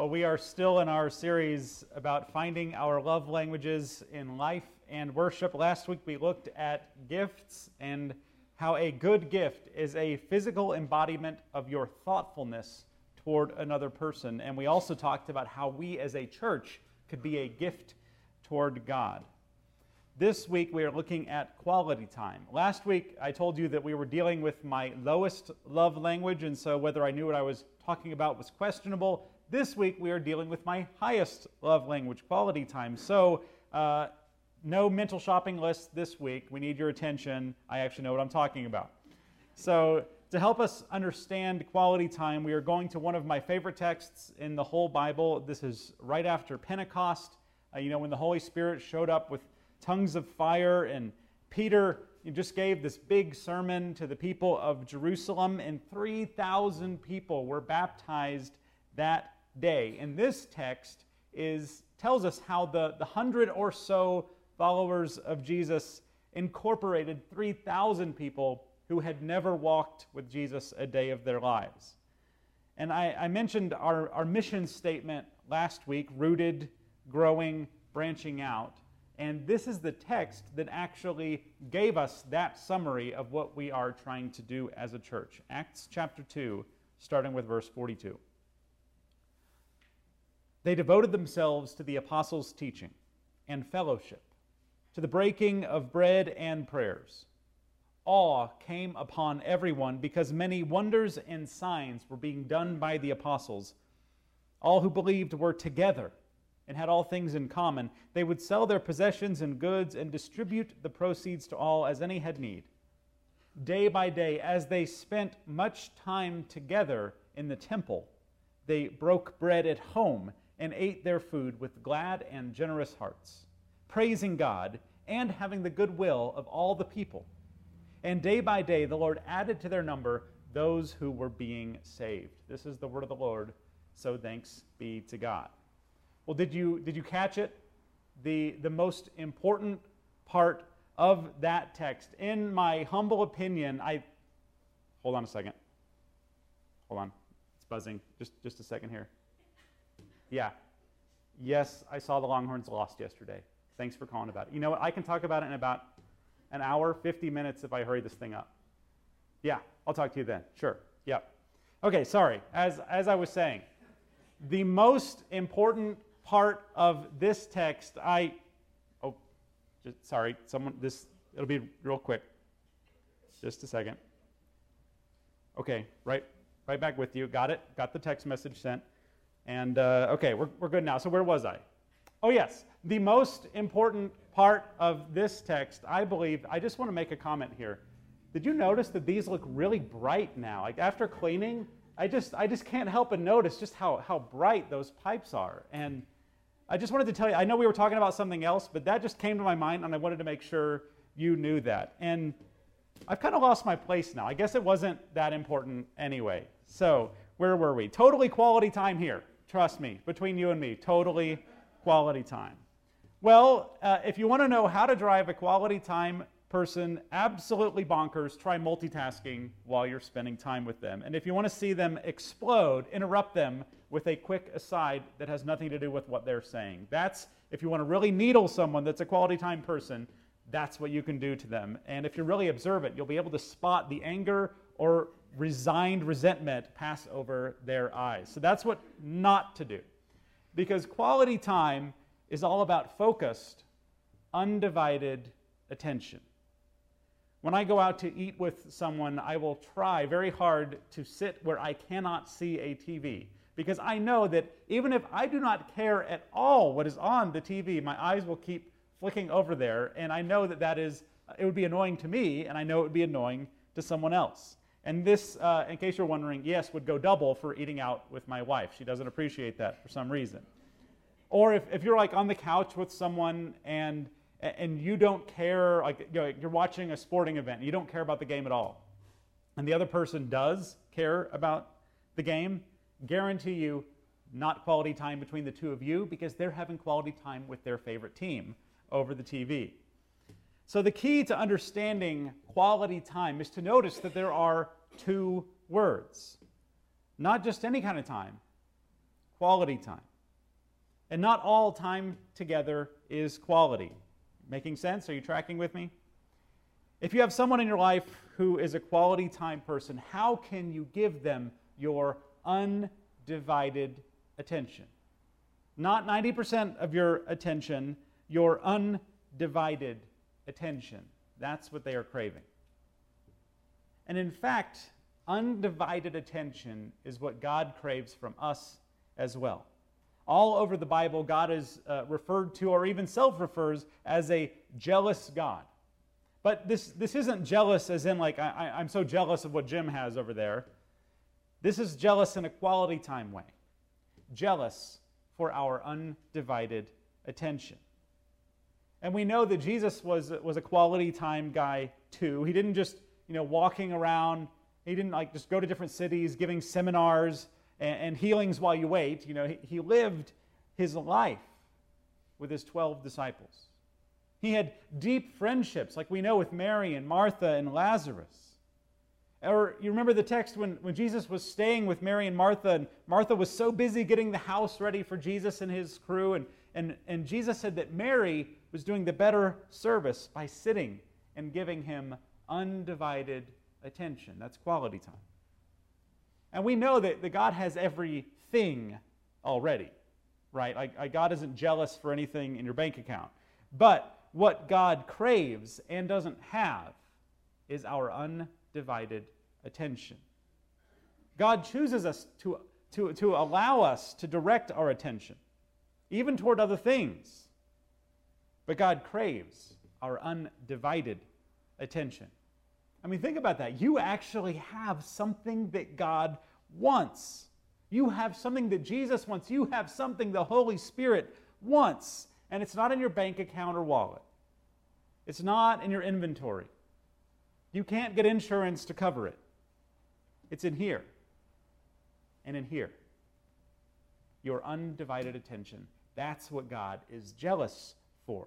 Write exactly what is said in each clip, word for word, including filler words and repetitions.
Well, we are still in our series about finding our love languages in life and worship. Last week we looked at gifts and how a good gift is a physical embodiment of your thoughtfulness toward another person. And we also talked about how we as a church could be a gift toward God. This week we are looking at quality time. Last week I told you that we were dealing with my lowest love language, and so whether I knew what I was talking about was questionable. This week we are dealing with my highest love language, quality time. So uh, no mental shopping list this week. We need your attention. I actually know what I'm talking about. So to help us understand quality time, we are going to one of my favorite texts in the whole Bible. This is right after Pentecost. Uh, you know, when the Holy Spirit showed up with tongues of fire, and Peter just gave this big sermon to the people of Jerusalem, and three thousand people were baptized that day. And this text is tells us how the, the hundred or so followers of Jesus incorporated three thousand people who had never walked with Jesus a day of their lives. And I, I mentioned our, our mission statement last week, rooted, growing, branching out. And this is the text that actually gave us that summary of what we are trying to do as a church. Acts chapter two, starting with verse forty-two. They devoted themselves to the apostles' teaching and fellowship, to the breaking of bread and prayers. Awe came upon everyone because many wonders and signs were being done by the apostles. All who believed were together and had all things in common. They would sell their possessions and goods and distribute the proceeds to all as any had need. Day by day, as they spent much time together in the temple, they broke bread at home and ate their food with glad and generous hearts, praising God and having the goodwill of all the people. And day by day, the Lord added to their number those who were being saved. This is the word of the Lord, so thanks be to God. Well, did you did you catch it? The, the most important part of that text, in my humble opinion, I... Hold on a second. Hold on. It's buzzing. Just, just a second here. Yeah. Yes, I saw the Longhorns lost yesterday. Thanks for calling about it. You know what? I can talk about it in about an hour, fifty minutes if I hurry this thing up. Yeah, I'll talk to you then. Sure. Yep. Okay, sorry. As, as I was saying, the most important part of this text, I, oh, just, sorry, someone, this, it'll be real quick. Just a second. Okay, right, right back with you. Got it? Got the text message sent. And, uh, okay, we're, we're good now. So where was I? Oh, yes. The most important part of this text, I believe, I just want to make a comment here. Did you notice that these look really bright now? Like after cleaning, I just I just can't help but notice just how, how bright those pipes are. And I just wanted to tell you, I know we were talking about something else, but that just came to my mind, and I wanted to make sure you knew that. And I've kind of lost my place now. I guess it wasn't that important anyway. So where were we? Totally quality time here. Trust me, between you and me, totally quality time. Well, uh, if you want to know how to drive a quality time person absolutely bonkers, try multitasking while you're spending time with them. And if you want to see them explode, interrupt them with a quick aside that has nothing to do with what they're saying. That's, if you want to really needle someone that's a quality time person, that's what you can do to them. And if you're really observant, you'll be able to spot the anger or resigned resentment pass over their eyes. So that's what not to do. Because quality time is all about focused, undivided attention. When I go out to eat with someone, I will try very hard to sit where I cannot see a T V, because I know that even if I do not care at all what is on the T V, my eyes will keep flicking over there, and I know that that is, it would be annoying to me, and I know it would be annoying to someone else. And this, uh, in case you're wondering, yes, would go double for eating out with my wife. She doesn't appreciate that for some reason. Or if, if you're like on the couch with someone and and you don't care, like you know, you're watching a sporting event, and you don't care about the game at all, and the other person does care about the game, guarantee you not quality time between the two of you, because they're having quality time with their favorite team over the T V. So the key to understanding quality time is to notice that there are two words. Not just any kind of time, quality time. And not all time together is quality. Making sense? Are you tracking with me? If you have someone in your life who is a quality time person, how can you give them your undivided attention? Not ninety percent of your attention, your undivided attention. That's what they are craving. And in fact, undivided attention is what God craves from us as well. All over the Bible, God is uh, referred to, or even self-refers, as a jealous God. But this, this isn't jealous as in like, I, I'm so jealous of what Jim has over there. This is jealous in a quality time way. Jealous for our undivided attention. And we know that Jesus was, was a quality time guy too. He didn't just, you know, walking around, he didn't like just go to different cities, giving seminars and, and healings while you wait. You know, he, he lived his life with his twelve disciples. He had deep friendships, like we know with Mary and Martha and Lazarus. Or you remember the text when, when Jesus was staying with Mary and Martha, and Martha was so busy getting the house ready for Jesus and his crew, and, and, and Jesus said that Mary was doing the better service by sitting and giving him undivided attention. That's quality time. And we know that, that God has everything already, right? Like, like God isn't jealous for anything in your bank account. But what God craves and doesn't have is our undivided attention. God chooses us to, to, to allow us to direct our attention, even toward other things. But God craves our undivided attention. I mean, think about that. You actually have something that God wants. You have something that Jesus wants. You have something the Holy Spirit wants. And it's not in your bank account or wallet. It's not in your inventory. You can't get insurance to cover it. It's in here and in here. Your undivided attention. That's what God is jealous for.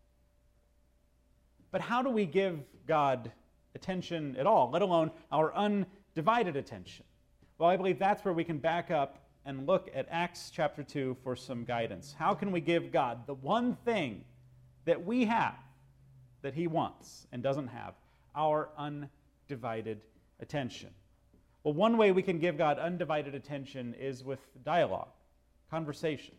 But how do we give God attention at all, let alone our undivided attention? Well, I believe that's where we can back up and look at Acts chapter two for some guidance. How can we give God the one thing that we have that he wants and doesn't have? Our undivided attention. Well, one way we can give God undivided attention is with dialogue, conversation.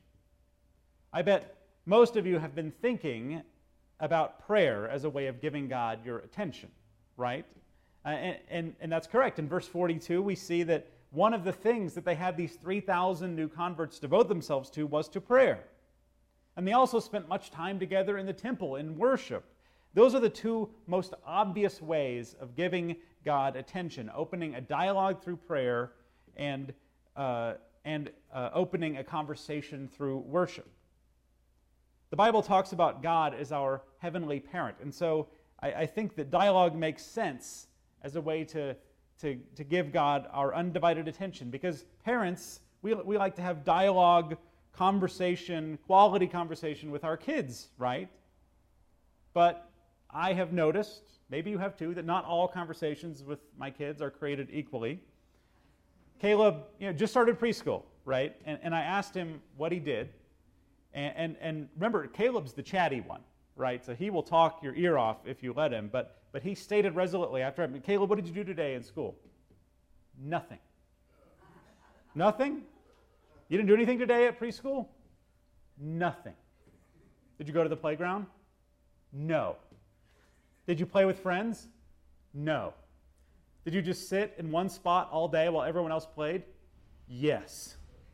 I bet most of you have been thinking about prayer as a way of giving God your attention, right? Uh, and, and, and that's correct. In verse forty-two, we see that one of the things that they had these three thousand new converts devote themselves to was to prayer. And they also spent much time together in the temple in worship. Those are the two most obvious ways of giving God attention, opening a dialogue through prayer and, uh, and uh, opening a conversation through worship. The Bible talks about God as our heavenly parent, and so I, I think that dialogue makes sense as a way to To, to give God our undivided attention, because parents, we, we like to have dialogue, conversation, quality conversation with our kids, right? But I have noticed, maybe you have too, that not all conversations with my kids are created equally. Caleb, you know, just started preschool, right? And, and I asked him what he did, and, and, and remember, Caleb's the chatty one, right? So he will talk your ear off if you let him, but But he stated resolutely after I mean, Caleb, what did you do today in school? Nothing. Nothing? You didn't do anything today at preschool? Nothing. Did you go to the playground? No. Did you play with friends? No. Did you just sit in one spot all day while everyone else played? Yes.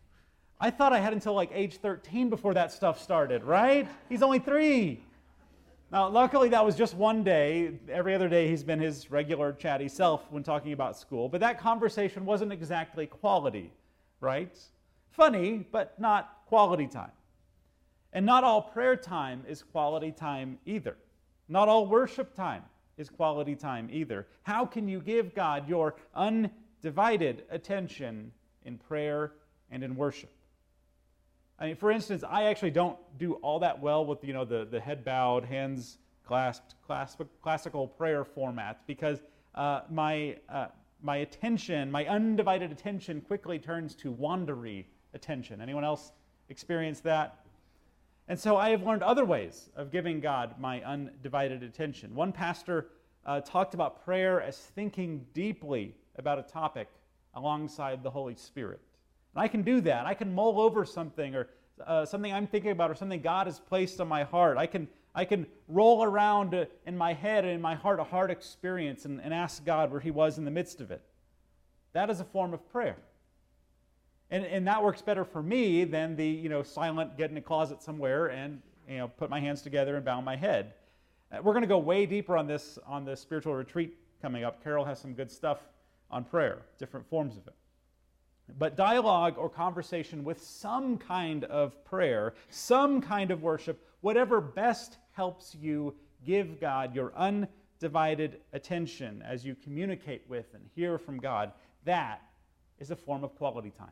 I thought I had until like age thirteen before that stuff started, right? He's only three. Now, luckily, that was just one day. Every other day, he's been his regular chatty self when talking about school. But that conversation wasn't exactly quality, right? Funny, but not quality time. And not all prayer time is quality time either. Not all worship time is quality time either. How can you give God your undivided attention in prayer and in worship? I mean, for instance, I actually don't do all that well with, you know, the, the head bowed, hands clasped, class, classical prayer formats, because uh, my uh, my attention, my undivided attention quickly turns to wandery attention. Anyone else experience that? And so I have learned other ways of giving God my undivided attention. One pastor uh, talked about prayer as thinking deeply about a topic alongside the Holy Spirit. And I can do that. I can mull over something or uh, something I'm thinking about or something God has placed on my heart. I can I can roll around uh, in my head and in my heart a heart experience and, and ask God where He was in the midst of it. That is a form of prayer. And, and that works better for me than the, you know, silent, get in a closet somewhere and, you know, put my hands together and bow my head. Uh, we're going to go way deeper on this on the spiritual retreat coming up. Carol has some good stuff on prayer, different forms of it. But dialogue or conversation with some kind of prayer, some kind of worship, whatever best helps you give God your undivided attention as you communicate with and hear from God, that is a form of quality time.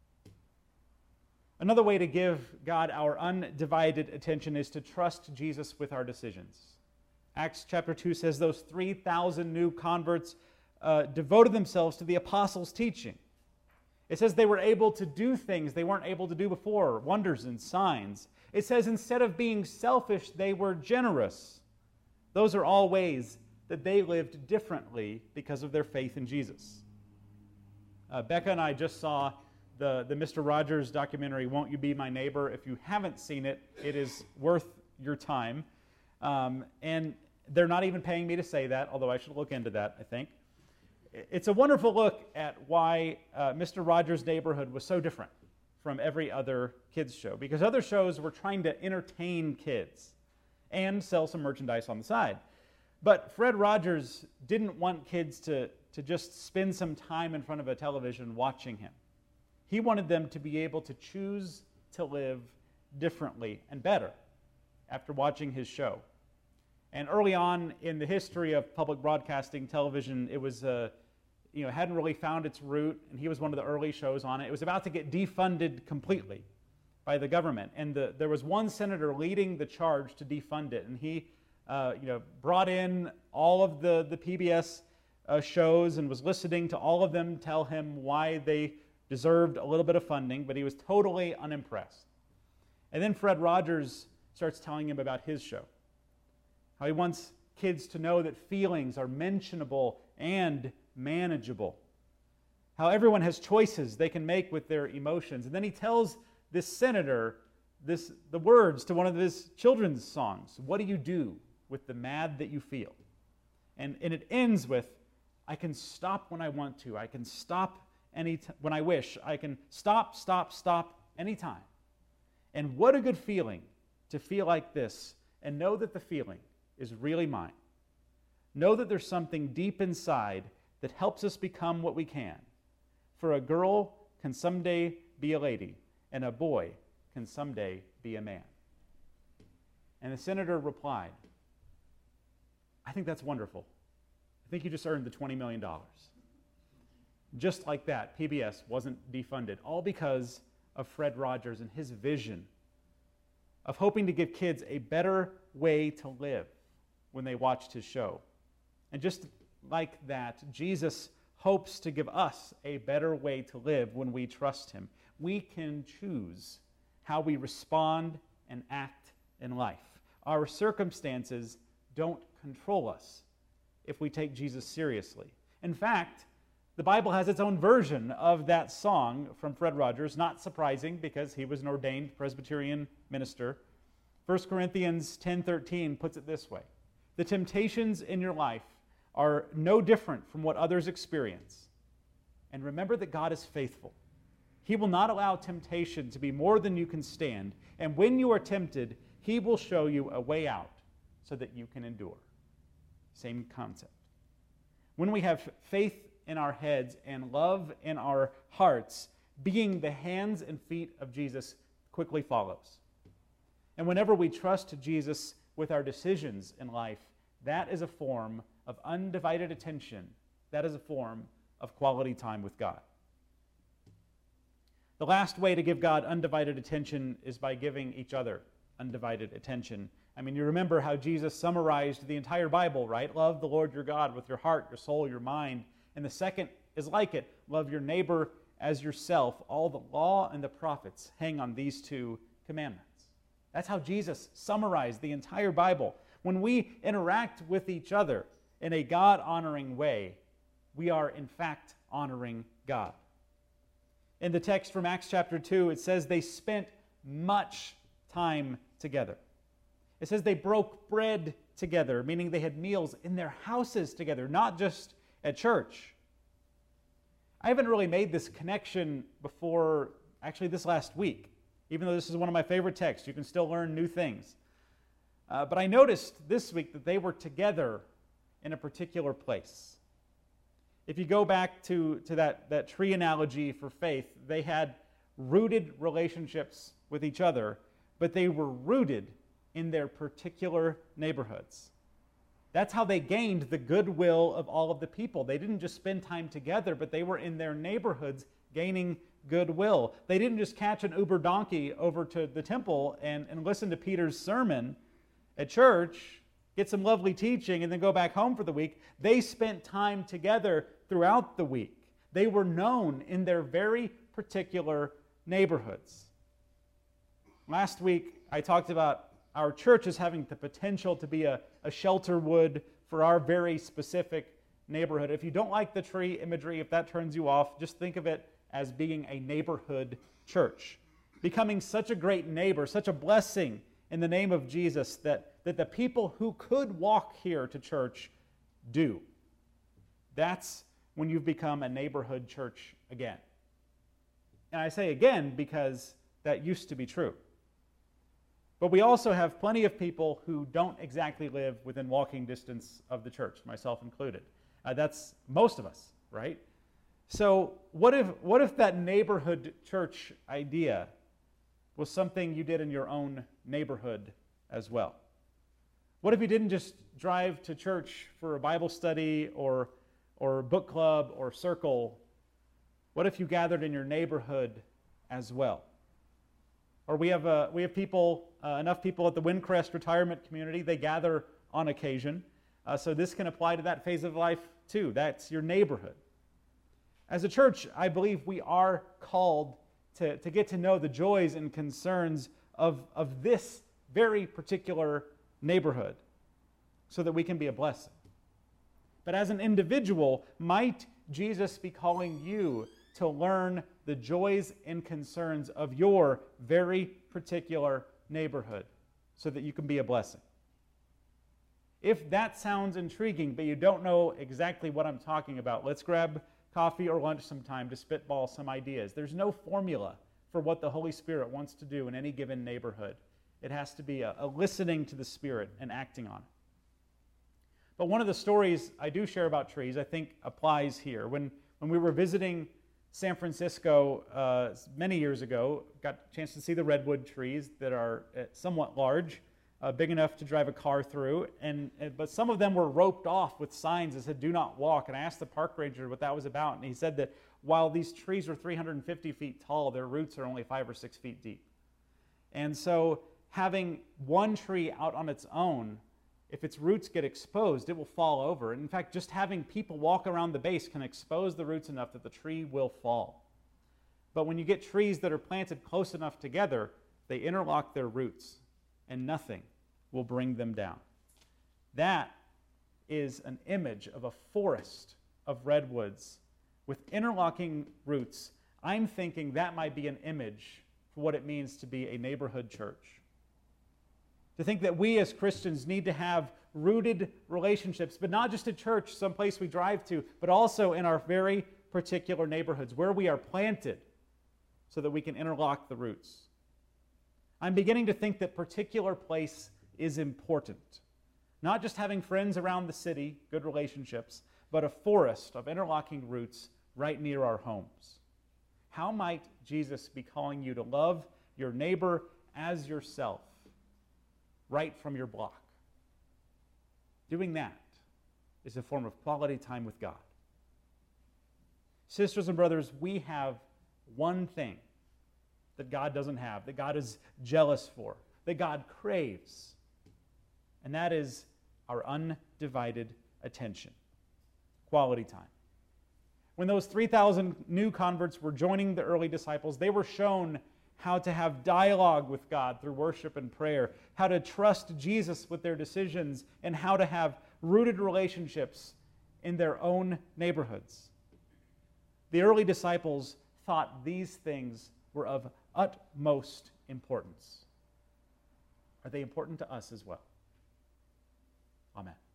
Another way to give God our undivided attention is to trust Jesus with our decisions. Acts chapter two says those three thousand new converts uh, devoted themselves to the apostles' teaching. It says they were able to do things they weren't able to do before, wonders and signs. It says instead of being selfish, they were generous. Those are all ways that they lived differently because of their faith in Jesus. Uh, Becca and I just saw the, the Mister Rogers documentary, Won't You Be My Neighbor? If you haven't seen it, it is worth your time. Um, and they're not even paying me to say that, although I should look into that, I think. It's a wonderful look at why uh, Mister Rogers' Neighborhood was so different from every other kids show, because other shows were trying to entertain kids and sell some merchandise on the side. But Fred Rogers didn't want kids to, to just spend some time in front of a television watching him. He wanted them to be able to choose to live differently and better after watching his show. And early on in the history of public broadcasting television, it was, uh, you know, hadn't really found its root, and he was one of the early shows on it. It was about to get defunded completely by the government, and the, there was one senator leading the charge to defund it, and he, uh, you know, brought in all of the the P B S uh, shows and was listening to all of them tell him why they deserved a little bit of funding, but he was totally unimpressed. And then Fred Rogers starts telling him about his show. How he wants kids to know that feelings are mentionable and manageable. How everyone has choices they can make with their emotions. And then he tells this senator this, the words to one of his children's songs. What do you do with the mad that you feel? And, and it ends with, I can stop when I want to. I can stop any t- when I wish. I can stop, stop, stop anytime. And what a good feeling to feel like this and know that the feeling is really mine. Know that there's something deep inside that helps us become what we can. For a girl can someday be a lady, and a boy can someday be a man. And the senator replied, I think that's wonderful. I think you just earned the twenty million dollars. Just like that, P B S wasn't defunded, all because of Fred Rogers and his vision of hoping to give kids a better way to live when they watched his show. And just like that, Jesus hopes to give us a better way to live when we trust him. We can choose how we respond and act in life. Our circumstances don't control us if we take Jesus seriously. In fact, the Bible has its own version of that song from Fred Rogers, not surprising because he was an ordained Presbyterian minister. First Corinthians ten thirteen puts it this way. The temptations in your life are no different from what others experience. And remember that God is faithful. He will not allow temptation to be more than you can stand. And when you are tempted, he will show you a way out so that you can endure. Same concept. When we have faith in our heads and love in our hearts, being the hands and feet of Jesus quickly follows. And whenever we trust Jesus with our decisions in life, that is a form of undivided attention. That is a form of quality time with God. The last way to give God undivided attention is by giving each other undivided attention. I mean, you remember how Jesus summarized the entire Bible, right? Love the Lord your God with your heart, your soul, your mind. And the second is like it. Love your neighbor as yourself. All the law and the prophets hang on these two commandments. That's how Jesus summarized the entire Bible. When we interact with each other in a God-honoring way, we are in fact honoring God. In the text from Acts chapter two, it says they spent much time together. It says they broke bread together, meaning they had meals in their houses together, not just at church. I haven't really made this connection before, actually this last week, even though this is one of my favorite texts. You can still learn new things. Uh, but I noticed this week that they were together in a particular place. If you go back to, to that, that tree analogy for faith, they had rooted relationships with each other, but they were rooted in their particular neighborhoods. That's how they gained the goodwill of all of the people. They didn't just spend time together, but they were in their neighborhoods gaining goodwill. They didn't just catch an Uber donkey over to the temple and, and listen to Peter's sermon at church, get some lovely teaching, and then go back home for the week. They spent time together throughout the week. They were known in their very particular neighborhoods. Last week, I talked about our church as having the potential to be a, a shelter wood for our very specific neighborhood. If you don't like the tree imagery, if that turns you off, just think of it as being a neighborhood church. Becoming such a great neighbor, such a blessing in the name of Jesus that, that the people who could walk here to church do. That's when you've become a neighborhood church again. And I say again because that used to be true. But we also have plenty of people who don't exactly live within walking distance of the church, myself included. Uh, that's most of us, right? So what if what if that neighborhood church idea was something you did in your own neighborhood as well? What if you didn't just drive to church for a Bible study or or book club or circle? What if you gathered in your neighborhood as well? Or we have uh, we have people, uh, enough people at the Windcrest retirement community, they gather on occasion. Uh, so this can apply to that phase of life too. That's your neighborhood. As a church, I believe we are called to, to get to know the joys and concerns of, of this very particular neighborhood so that we can be a blessing. But as an individual, might Jesus be calling you to learn the joys and concerns of your very particular neighborhood so that you can be a blessing? If that sounds intriguing, but you don't know exactly what I'm talking about, let's grab coffee or lunch sometime to spitball some ideas. There's no formula for what the Holy Spirit wants to do in any given neighborhood. It has to be a, a listening to the Spirit and acting on it. But one of the stories I do share about trees I think applies here. When, when we were visiting San Francisco uh, many years ago, got a chance to see the redwood trees that are uh, somewhat large, uh, big enough to drive a car through, and, and but some of them were roped off with signs that said, "Do not walk." And I asked the park ranger what that was about, and he said that while these trees are three hundred fifty feet tall, their roots are only five or six feet deep. And so having one tree out on its own, if its roots get exposed, it will fall over. And in fact, just having people walk around the base can expose the roots enough that the tree will fall. But when you get trees that are planted close enough together, they interlock their roots, and nothing will bring them down. That is an image of a forest of redwoods with interlocking roots. I'm thinking that might be an image for what it means to be a neighborhood church. To think that we as Christians need to have rooted relationships, but not just at church, someplace we drive to, but also in our very particular neighborhoods where we are planted so that we can interlock the roots. I'm beginning to think that particular place is important. Not just having friends around the city, good relationships, but a forest of interlocking roots right near our homes. How might Jesus be calling you to love your neighbor as yourself right from your block? Doing that is a form of quality time with God. Sisters and brothers, we have one thing that God doesn't have, that God is jealous for, that God craves, and that is our undivided attention. Quality time. When those three thousand new converts were joining the early disciples, they were shown how to have dialogue with God through worship and prayer, how to trust Jesus with their decisions, and how to have rooted relationships in their own neighborhoods. The early disciples thought these things were of utmost importance. Are they important to us as well? Amen.